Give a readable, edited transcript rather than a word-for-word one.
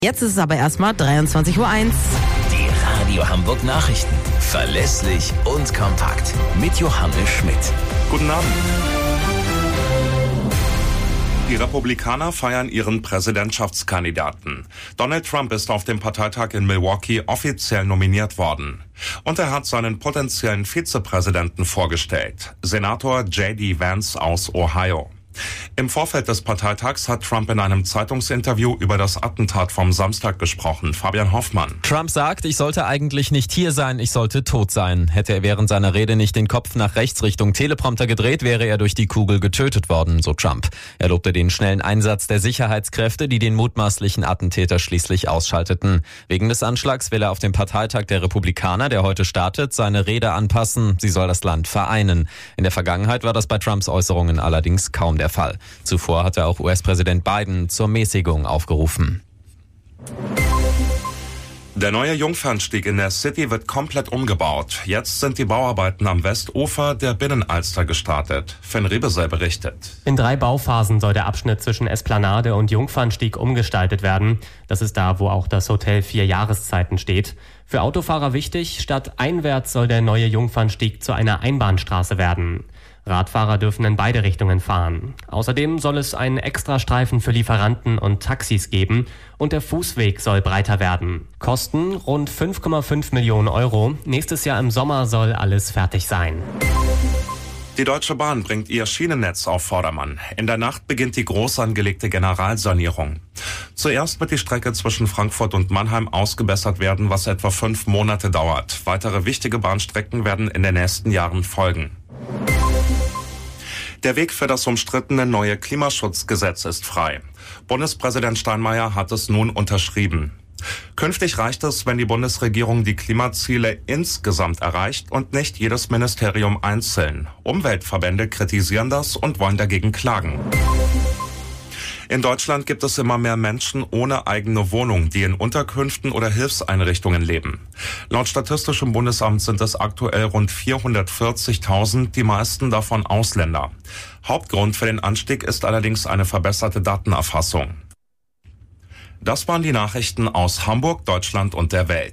Jetzt ist es aber erstmal 23:01 Uhr. Die Radio Hamburg Nachrichten. Verlässlich und kompakt. Mit Johannes Schmidt. Guten Abend. Die Republikaner feiern ihren Präsidentschaftskandidaten. Donald Trump ist auf dem Parteitag in Milwaukee offiziell nominiert worden. Und er hat seinen potenziellen Vizepräsidenten vorgestellt, Senator J.D. Vance aus Ohio. Im Vorfeld des Parteitags hat Trump in einem Zeitungsinterview über das Attentat vom Samstag gesprochen. Fabian Hoffmann. Trump sagt, ich sollte eigentlich nicht hier sein, ich sollte tot sein. Hätte er während seiner Rede nicht den Kopf nach rechts Richtung Teleprompter gedreht, wäre er durch die Kugel getötet worden, so Trump. Er lobte den schnellen Einsatz der Sicherheitskräfte, die den mutmaßlichen Attentäter schließlich ausschalteten. Wegen des Anschlags will er auf dem Parteitag der Republikaner, der heute startet, seine Rede anpassen. Sie soll das Land vereinen. In der Vergangenheit war das bei Trumps Äußerungen allerdings kaum der Fall. Zuvor hatte auch US-Präsident Biden zur Mäßigung aufgerufen. Der neue Jungfernstieg in der City wird komplett umgebaut. Jetzt sind die Bauarbeiten am Westufer der Binnenalster gestartet. Finn Rebesel berichtet. In 3 Bauphasen soll der Abschnitt zwischen Esplanade und Jungfernstieg umgestaltet werden. Das ist da, wo auch das Hotel 4 Jahreszeiten steht. Für Autofahrer wichtig, statt einwärts soll der neue Jungfernstieg zu einer Einbahnstraße werden. Radfahrer dürfen in beide Richtungen fahren. Außerdem soll es einen Extrastreifen für Lieferanten und Taxis geben und der Fußweg soll breiter werden. Kosten rund 5,5 Millionen Euro. Nächstes Jahr im Sommer soll alles fertig sein. Die Deutsche Bahn bringt ihr Schienennetz auf Vordermann. In der Nacht beginnt die groß angelegte Generalsanierung. Zuerst wird die Strecke zwischen Frankfurt und Mannheim ausgebessert werden, was etwa 5 Monate dauert. Weitere wichtige Bahnstrecken werden in den nächsten Jahren folgen. Der Weg für das umstrittene neue Klimaschutzgesetz ist frei. Bundespräsident Steinmeier hat es nun unterschrieben. Künftig reicht es, wenn die Bundesregierung die Klimaziele insgesamt erreicht und nicht jedes Ministerium einzeln. Umweltverbände kritisieren das und wollen dagegen klagen. In Deutschland gibt es immer mehr Menschen ohne eigene Wohnung, die in Unterkünften oder Hilfseinrichtungen leben. Laut Statistischem Bundesamt sind es aktuell rund 440.000, die meisten davon Ausländer. Hauptgrund für den Anstieg ist allerdings eine verbesserte Datenerfassung. Das waren die Nachrichten aus Hamburg, Deutschland und der Welt.